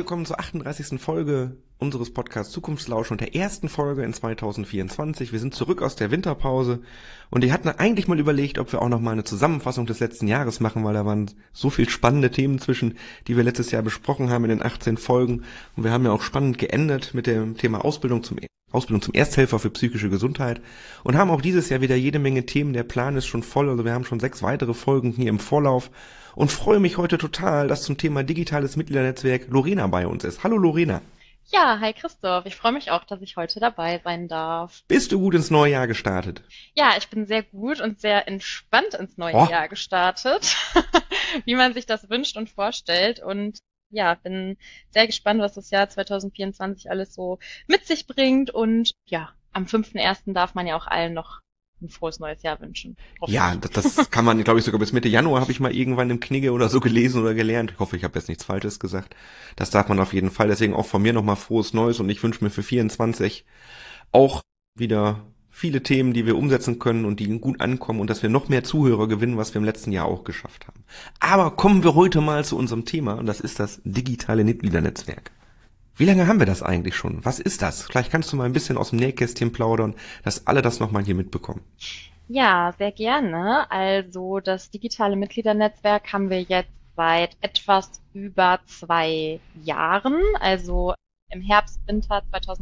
willkommen zur 38. Folge unseres Podcasts Zukunftslausch und der ersten Folge in 2024. Wir sind zurück aus der Winterpause und die hatten eigentlich mal überlegt, ob wir auch noch mal eine Zusammenfassung des letzten Jahres machen, weil da waren so viel spannende Themen zwischen, die wir letztes Jahr besprochen haben in den 18 Folgen. Und wir haben ja auch spannend geendet mit dem Thema Ausbildung zum Ersthelfer für psychische Gesundheit und haben auch dieses Jahr wieder jede Menge Themen. Der Plan ist schon voll, also wir haben schon 6 weitere Folgen hier im Vorlauf und freue mich heute total, dass zum Thema digitales Mitgliedernetzwerk Lorena bei uns ist. Hallo Lorena. Ja, hi Christoph. Ich freue mich auch, dass ich heute dabei sein darf. Bist du gut ins neue Jahr gestartet? Ja, ich bin sehr gut und sehr entspannt ins neue Oh. Jahr gestartet, wie man sich das wünscht und vorstellt. Und ja, bin sehr gespannt, was das Jahr 2024 alles so mit sich bringt. Und ja, am 5.1. darf man ja auch allen noch ein frohes neues Jahr wünschen. Ja, das kann man, glaube ich, sogar bis Mitte Januar habe ich mal irgendwann im Knigge oder so gelesen oder gelernt. Ich hoffe, ich habe jetzt nichts Falsches gesagt. Das darf man auf jeden Fall. Deswegen auch von mir nochmal frohes Neues und ich wünsche mir für 24 auch wieder viele Themen, die wir umsetzen können und die gut ankommen und dass wir noch mehr Zuhörer gewinnen, was wir im letzten Jahr auch geschafft haben. Aber kommen wir heute mal zu unserem Thema und das ist das digitale Mitgliedernetzwerk. Wie lange haben wir das eigentlich schon? Was ist das? Vielleicht kannst du mal ein bisschen aus dem Nähkästchen plaudern, dass alle das nochmal hier mitbekommen. Ja, sehr gerne. Also das digitale Mitgliedernetzwerk haben wir jetzt seit etwas über 2 Jahren. Also im Herbst, Winter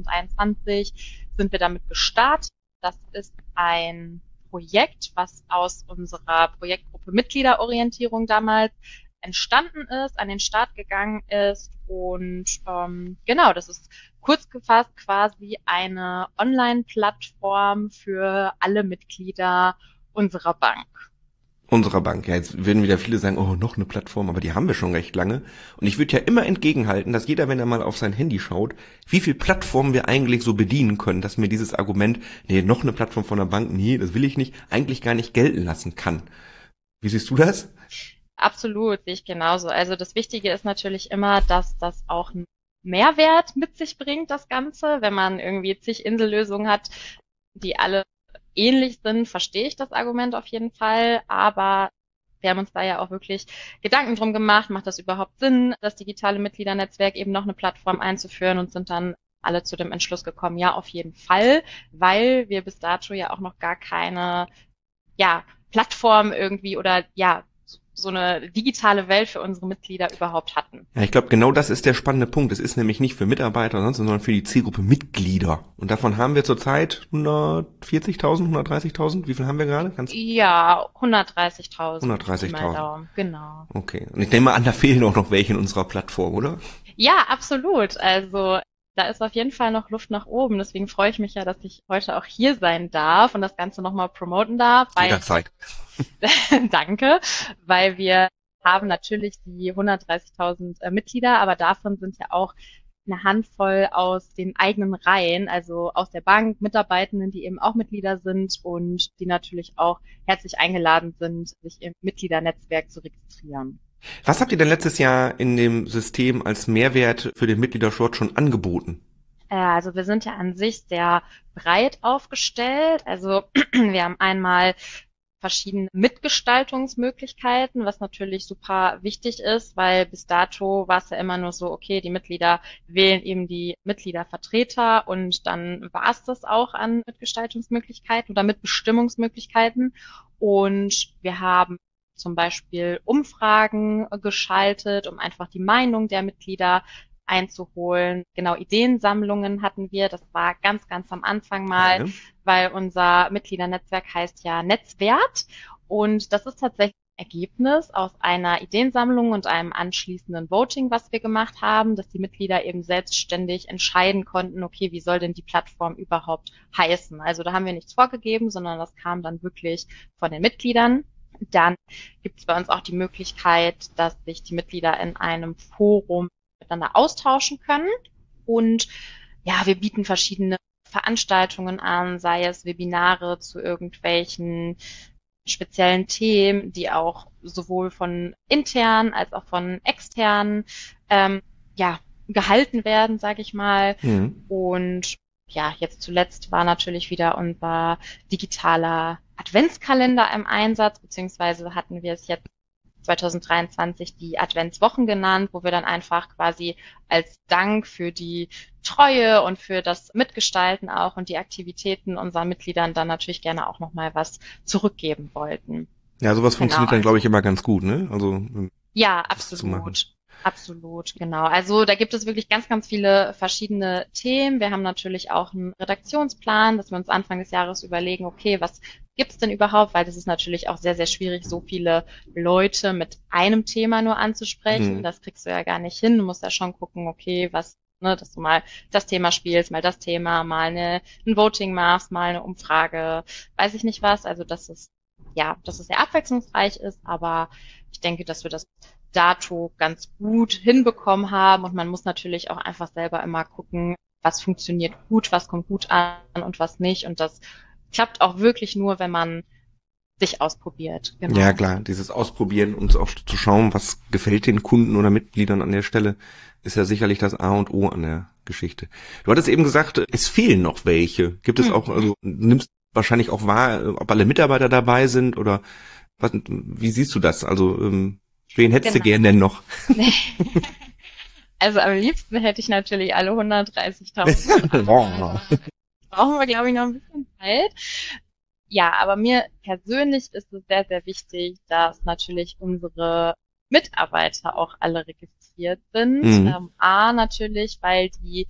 2021 sind wir damit gestartet. Das ist ein Projekt, was aus unserer Projektgruppe Mitgliederorientierung damals entstanden ist, an den Start gegangen ist und genau, das ist kurz gefasst quasi eine Online-Plattform für alle Mitglieder unserer Bank. Unserer Bank. Ja, jetzt würden wieder viele sagen, oh, noch eine Plattform, aber die haben wir schon recht lange. Und ich würde ja immer entgegenhalten, dass jeder, wenn er mal auf sein Handy schaut, wie viel Plattformen wir eigentlich so bedienen können, dass mir dieses Argument, nee, noch eine Plattform von der Bank, nee, das will ich nicht, eigentlich gar nicht gelten lassen kann. Wie siehst du das? Absolut, sehe ich genauso. Also das Wichtige ist natürlich immer, dass das auch einen Mehrwert mit sich bringt, das Ganze. Wenn man irgendwie zig Insellösungen hat, die alle ähnlich sind, verstehe ich das Argument auf jeden Fall. Aber wir haben uns da ja auch wirklich Gedanken drum gemacht, macht das überhaupt Sinn, das digitale Mitgliedernetzwerk eben noch eine Plattform einzuführen und sind dann alle zu dem Entschluss gekommen, ja, auf jeden Fall, weil wir bis dato ja auch noch gar keine, ja, Plattform irgendwie oder ja, so eine digitale Welt für unsere Mitglieder überhaupt hatten. Ja, ich glaube, genau das ist der spannende Punkt. Es ist nämlich nicht für Mitarbeiter, sondern für die Zielgruppe Mitglieder. Und davon haben wir zurzeit 140.000, 130.000. Wie viel haben wir gerade? Ja, 130.000. 130.000. Genau. Okay. Und ich nehme an, da fehlen auch noch welche in unserer Plattform, oder? Ja, absolut. Also da ist auf jeden Fall noch Luft nach oben. Deswegen freue ich mich ja, dass ich heute auch hier sein darf und das Ganze nochmal promoten darf. Jederzeit. Danke, weil wir haben natürlich die 130.000 Mitglieder, aber davon sind ja auch eine Handvoll aus den eigenen Reihen, also aus der Bank, Mitarbeitenden, die eben auch Mitglieder sind und die natürlich auch herzlich eingeladen sind, sich im Mitgliedernetzwerk zu registrieren. Was habt ihr denn letztes Jahr in dem System als Mehrwert für den Mitgliederschutz schon angeboten? Also wir sind ja an sich sehr breit aufgestellt. Also wir haben einmal verschiedene Mitgestaltungsmöglichkeiten, was natürlich super wichtig ist, weil bis dato war es ja immer nur so, okay, die Mitglieder wählen eben die Mitgliedervertreter und dann war es das auch an Mitgestaltungsmöglichkeiten oder Mitbestimmungsmöglichkeiten. Und wir haben zum Beispiel Umfragen geschaltet, um einfach die Meinung der Mitglieder einzuholen. Genau, Ideensammlungen hatten wir. Das war ganz, ganz am Anfang mal, Ja. weil unser Mitgliedernetzwerk heißt ja Netzwert. Und das ist tatsächlich ein Ergebnis aus einer Ideensammlung und einem anschließenden Voting, was wir gemacht haben, dass die Mitglieder eben selbstständig entscheiden konnten, okay, wie soll denn die Plattform überhaupt heißen? Also da haben wir nichts vorgegeben, sondern das kam dann wirklich von den Mitgliedern. Dann gibt es bei uns auch die Möglichkeit, dass sich die Mitglieder in einem Forum miteinander austauschen können. Und ja, wir bieten verschiedene Veranstaltungen an, sei es Webinare zu irgendwelchen speziellen Themen, die auch sowohl von internen als auch von externen ja, gehalten werden, sage ich mal. Mhm. Und ja, jetzt zuletzt war natürlich wieder unser digitaler Adventskalender im Einsatz, beziehungsweise hatten wir es jetzt 2023 die Adventswochen genannt, wo wir dann einfach quasi als Dank für die Treue und für das Mitgestalten auch und die Aktivitäten unseren Mitgliedern dann natürlich gerne auch nochmal was zurückgeben wollten. Ja, sowas funktioniert dann, Also, glaube ich, immer ganz gut, ne? Also, ja, das zu machen. absolut. Absolut, genau. Also da gibt es wirklich ganz, ganz viele verschiedene Themen. Wir haben natürlich auch einen Redaktionsplan, dass wir uns Anfang des Jahres überlegen, okay, was gibt's denn überhaupt? Weil das ist natürlich auch sehr, sehr schwierig, so viele Leute mit einem Thema nur anzusprechen. Mhm. Das kriegst du ja gar nicht hin. Du musst ja schon gucken, okay, was, ne, dass du mal das Thema spielst, mal das Thema, mal ein Voting machst, mal eine Umfrage, weiß ich nicht was. Also dass es sehr abwechslungsreich ist, aber ich denke, dass wir das dato ganz gut hinbekommen haben und man muss natürlich auch einfach selber immer gucken, was funktioniert gut, was kommt gut an und was nicht und das klappt auch wirklich nur, wenn man sich ausprobiert. Genau. Ja, klar, dieses Ausprobieren und auch zu schauen, was gefällt den Kunden oder Mitgliedern an der Stelle, ist ja sicherlich das A und O an der Geschichte. Du hattest eben gesagt, es fehlen noch welche. Gibt es auch, also du nimmst wahrscheinlich auch wahr, ob alle Mitarbeiter dabei sind oder was, wie siehst du das? Also wen hättest du gern denn noch? Also am liebsten hätte ich natürlich alle 130.000. Brauchen wir, glaube ich, noch ein bisschen Zeit. Ja, aber mir persönlich ist es sehr, sehr wichtig, dass natürlich unsere Mitarbeiter auch alle registriert sind. Mhm. Natürlich, weil die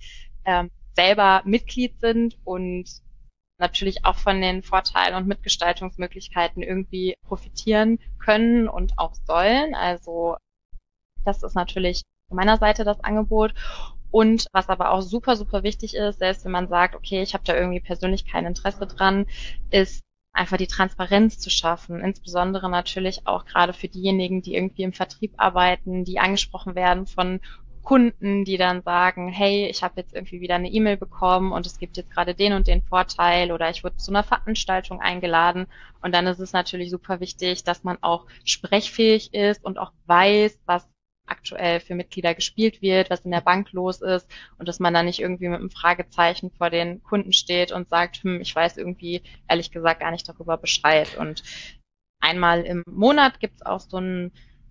selber Mitglied sind und natürlich auch von den Vorteilen und Mitgestaltungsmöglichkeiten irgendwie profitieren können und auch sollen. Also das ist natürlich von meiner Seite das Angebot. Und was aber auch super, super wichtig ist, selbst wenn man sagt, okay, ich habe da irgendwie persönlich kein Interesse dran, ist einfach die Transparenz zu schaffen. Insbesondere natürlich auch gerade für diejenigen, die irgendwie im Vertrieb arbeiten, die angesprochen werden von Kunden, die dann sagen, hey, ich habe jetzt irgendwie wieder eine E-Mail bekommen und es gibt jetzt gerade den und den Vorteil oder ich wurde zu einer Veranstaltung eingeladen. Und dann ist es natürlich super wichtig, dass man auch sprechfähig ist und auch weiß, was aktuell für Mitglieder gespielt wird, was in der Bank los ist und dass man da nicht irgendwie mit einem Fragezeichen vor den Kunden steht und sagt, ich weiß irgendwie ehrlich gesagt gar nicht darüber Bescheid. Und einmal im Monat gibt's auch so einen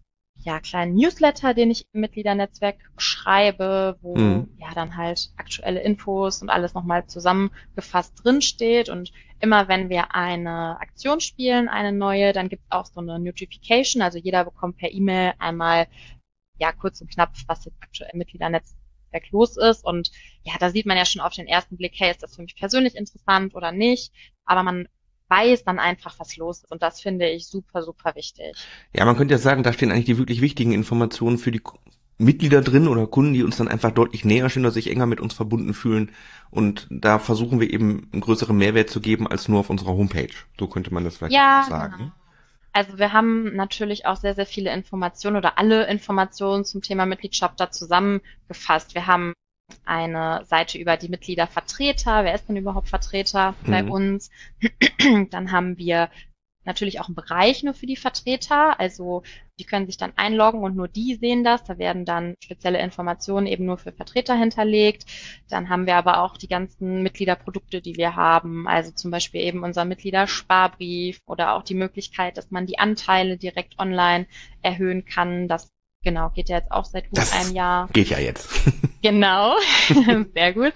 kleinen Newsletter, den ich im Mitgliedernetzwerk schreibe, wo dann halt aktuelle Infos und alles nochmal zusammengefasst drinsteht. Und immer wenn wir eine Aktion spielen, eine neue, dann gibt's auch so eine Notification. Also jeder bekommt per E-Mail einmal kurz und knapp, was jetzt aktuell im Mitgliedernetzwerk los ist. Und da sieht man ja schon auf den ersten Blick, hey, ist das für mich persönlich interessant oder nicht? Aber man weiß dann einfach, was los ist. Und das finde ich super, super wichtig. Ja, man könnte ja sagen, da stehen eigentlich die wirklich wichtigen Informationen für die Mitglieder drin oder Kunden, die uns dann einfach deutlich näher stehen oder sich enger mit uns verbunden fühlen. Und da versuchen wir eben einen größeren Mehrwert zu geben als nur auf unserer Homepage. So könnte man das vielleicht auch sagen. Genau. Also wir haben natürlich auch sehr, sehr viele Informationen oder alle Informationen zum Thema Mitgliedschaft da zusammengefasst. Wir haben eine Seite über die Mitgliedervertreter. Wer ist denn überhaupt Vertreter bei uns? Dann haben wir natürlich auch einen Bereich nur für die Vertreter. Also die können sich dann einloggen und nur die sehen das. Da werden dann spezielle Informationen eben nur für Vertreter hinterlegt. Dann haben wir aber auch die ganzen Mitgliederprodukte, die wir haben. Also zum Beispiel eben unser Mitgliedersparbrief oder auch die Möglichkeit, dass man die Anteile direkt online erhöhen kann. Das geht ja jetzt auch seit gut einem Jahr. Geht ja jetzt. Genau, sehr gut.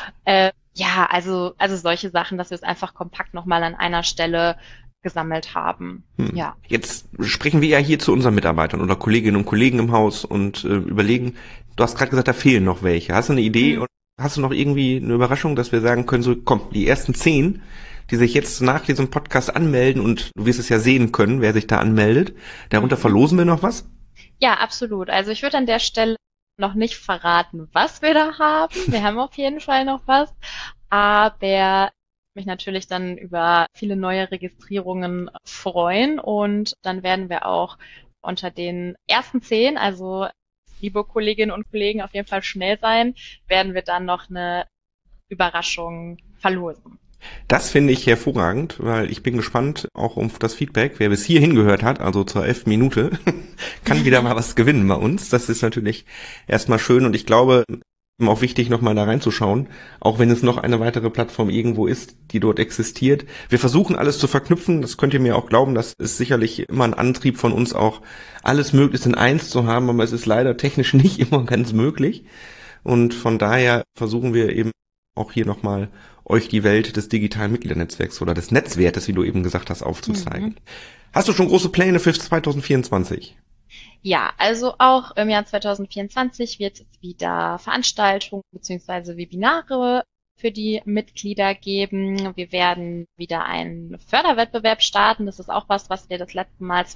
Also solche Sachen, dass wir es einfach kompakt nochmal an einer Stelle gesammelt haben. Ja. Jetzt sprechen wir ja hier zu unseren Mitarbeitern oder Kolleginnen und Kollegen im Haus und überlegen, du hast gerade gesagt, da fehlen noch welche. Hast du eine Idee und hast du noch irgendwie eine Überraschung, dass wir sagen können, so komm, die ersten 10, die sich jetzt nach diesem Podcast anmelden und du wirst es ja sehen können, wer sich da anmeldet, darunter verlosen wir noch was? Ja, absolut. Also ich würde an der Stelle noch nicht verraten, was wir da haben. Wir haben auf jeden Fall noch was, aber mich natürlich dann über viele neue Registrierungen freuen und dann werden wir auch unter den ersten 10, also liebe Kolleginnen und Kollegen, auf jeden Fall schnell sein, werden wir dann noch eine Überraschung verlosen. Das finde ich hervorragend, weil ich bin gespannt auch auf das Feedback. Wer bis hierhin gehört hat, also zur 11. Minute, kann wieder mal was gewinnen bei uns. Das ist natürlich erstmal schön und ich glaube, auch wichtig, nochmal da reinzuschauen, auch wenn es noch eine weitere Plattform irgendwo ist, die dort existiert. Wir versuchen alles zu verknüpfen, das könnt ihr mir auch glauben, das ist sicherlich immer ein Antrieb von uns auch, alles möglichst in eins zu haben, aber es ist leider technisch nicht immer ganz möglich. Und von daher versuchen wir eben auch hier nochmal euch die Welt des digitalen Mitgliedernetzwerks oder des Netzwertes, wie du eben gesagt hast, aufzuzeigen. Hast du schon große Pläne für 2024? Ja, also auch im Jahr 2024 wird es wieder Veranstaltungen bzw. Webinare für die Mitglieder geben. Wir werden wieder einen Förderwettbewerb starten. Das ist auch was wir das letzte Mal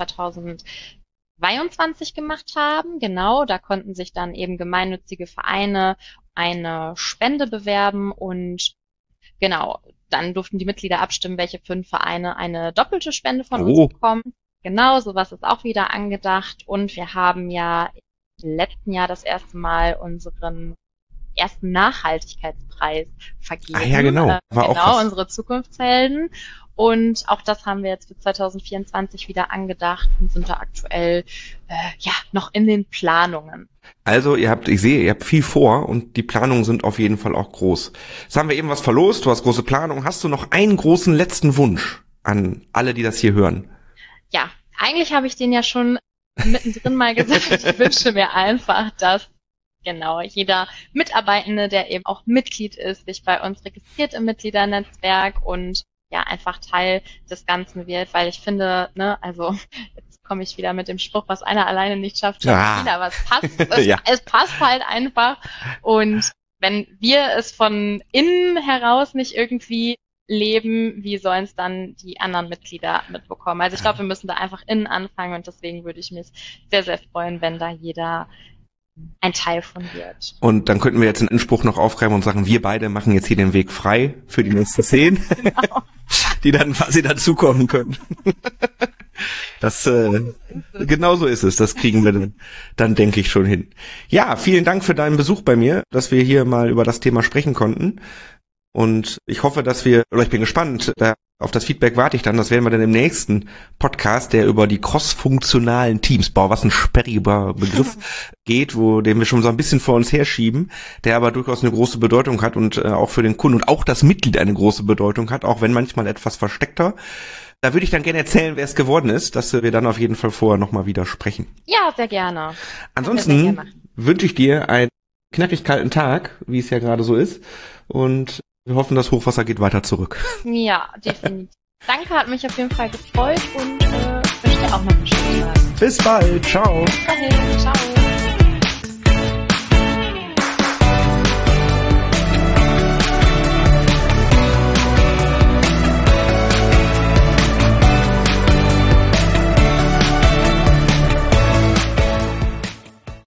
2022 gemacht haben. Genau, da konnten sich dann eben gemeinnützige Vereine eine Spende bewerben und genau, dann durften die Mitglieder abstimmen, welche 5 Vereine eine doppelte Spende von uns bekommen. Genau, sowas ist auch wieder angedacht. Und wir haben ja im letzten Jahr das erste Mal unseren ersten Nachhaltigkeitspreis vergeben. Ah ja, genau. War auch was. Unsere Zukunftshelden. Und auch das haben wir jetzt für 2024 wieder angedacht und sind da aktuell noch in den Planungen. Also ich sehe, ihr habt viel vor und die Planungen sind auf jeden Fall auch groß. Jetzt haben wir eben was verlost, du hast große Planungen. Hast du noch einen großen letzten Wunsch an alle, die das hier hören? Ja, eigentlich habe ich den ja schon mittendrin mal gesagt. Ich wünsche mir einfach, dass jeder Mitarbeitende, der eben auch Mitglied ist, sich bei uns registriert im Mitgliedernetzwerk und ja einfach Teil des Ganzen wird, weil ich finde, jetzt komme ich wieder mit dem Spruch, was einer alleine nicht schafft, schafft viele, aber es passt, es passt halt einfach. Und wenn wir es von innen heraus nicht irgendwie leben, wie sollen es dann die anderen Mitglieder mitbekommen? Also ich glaube, wir müssen da einfach innen anfangen und deswegen würde ich mich sehr, sehr freuen, wenn da jeder ein Teil von wird. Und dann könnten wir jetzt einen Anspruch noch aufgreifen und sagen, wir beide machen jetzt hier den Weg frei für die nächsten 10, genau. Die dann quasi dazukommen können. Das genau so ist es. Das kriegen wir dann denke ich schon hin. Ja, vielen Dank für deinen Besuch bei mir, dass wir hier mal über das Thema sprechen konnten. Und ich hoffe, ich bin gespannt, auf das Feedback warte ich dann, das werden wir dann im nächsten Podcast, der über die cross-funktionalen Teams, was ein sperriger Begriff geht, den wir schon so ein bisschen vor uns herschieben, der aber durchaus eine große Bedeutung hat und auch für den Kunden und auch das Mitglied eine große Bedeutung hat, auch wenn manchmal etwas versteckter. Da würde ich dann gerne erzählen, wer es geworden ist, dass wir dann auf jeden Fall vorher nochmal wieder sprechen. Ja, sehr gerne. Ansonsten wünsche ich dir einen knackig kalten Tag, wie es ja gerade so ist, und wir hoffen, das Hochwasser geht weiter zurück. Ja, definitiv. Danke, hat mich auf jeden Fall gefreut und wünsche dir auch noch einen schönen Tag. Bis bald, ciao. Bis dahin, ciao.